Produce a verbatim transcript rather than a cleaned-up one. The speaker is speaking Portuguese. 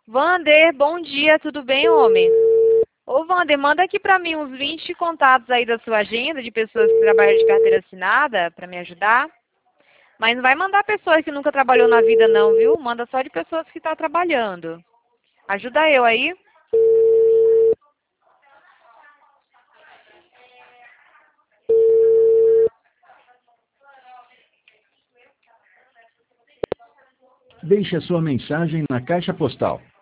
Vander, bom dia, tudo bem, homem? Ô, Vander, manda aqui pra mim uns vinte contatos aí da sua agenda de pessoas que trabalham de carteira assinada pra me ajudar. Mas não vai mandar pessoas que nunca trabalhou na vida não, viu? Manda só de pessoas que estão trabalhando. Ajuda eu aí. Deixe a sua mensagem na caixa postal